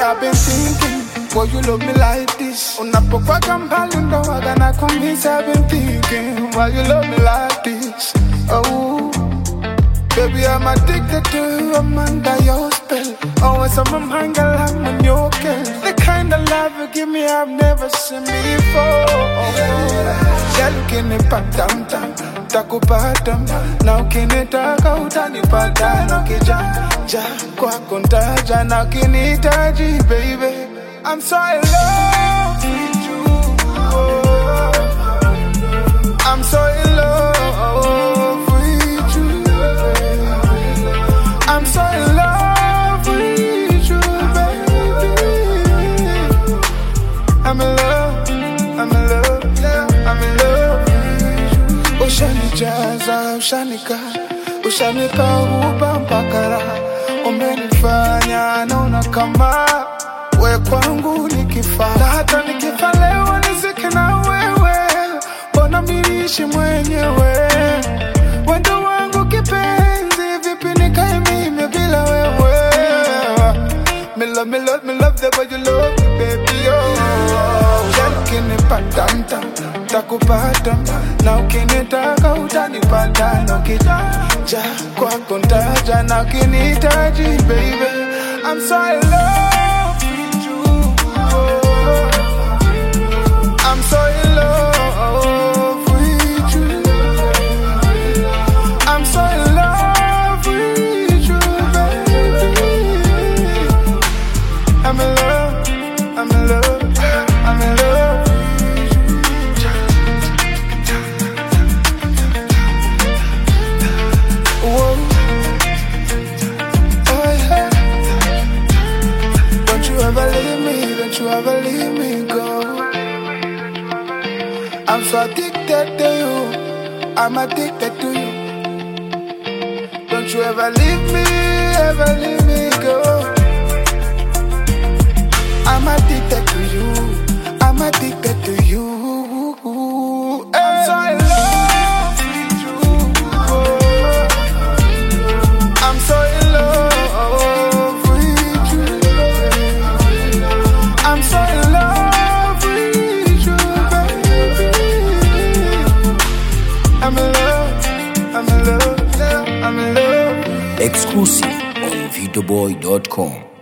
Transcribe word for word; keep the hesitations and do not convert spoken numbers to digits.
I've been thinking, boy, you love me like this. Unapokuwa mbali ndo waga nakumisa. I've been thinking, why you love me like this? Oh, baby, I'm addicted to you, I'm under your spell. Always on my mind, girl, I'm on your kill. The kind of love you give me, I've never seen before. Yeah, looking at pa tam tam, takupatam. Now kinitaka utanipata, no kija ja kwa kontaja. Now kinitaji, baby, I'm so in love with you. Oh, I'm so in love with you. I'm so in love with you, baby. I'm in love, I'm in love, I'm in love with you. Ushani jaza, ushanika, ushanipa uba mpakara. Umenifanya naona kama we kwangu nikifa. Na hata nikifa leo nizike na wewe, mbona miishi mwenyewe. Wendo wangu kipenzi, vipi nikae mimi bila wewe. Me love, me love, me love the way you love me, baby, oh. Ukinipa tam tam, takupata. Na ukinitaka utanipata. Na ukija kwa kontaja. Na ukinitaji, baby, I'm so in love with you. Oh, I'm so in love with you. I'm so in love with you, baby. I'm in love, I'm in love, I'm in love with you. Whoa. Oh yeah. Don't you ever leave me, don't you ever leave me go. I'm so addicted to you, I'm addicted to you. Don't you ever leave me, ever leave me go. I'm addicted to you, I'm addicted to you. I'm so in love with you. Oh, I'm so in love with you. I'm so in love with you, baby. I'm in love, I'm in love, I'm in love. Exclusive on videoboy dot com.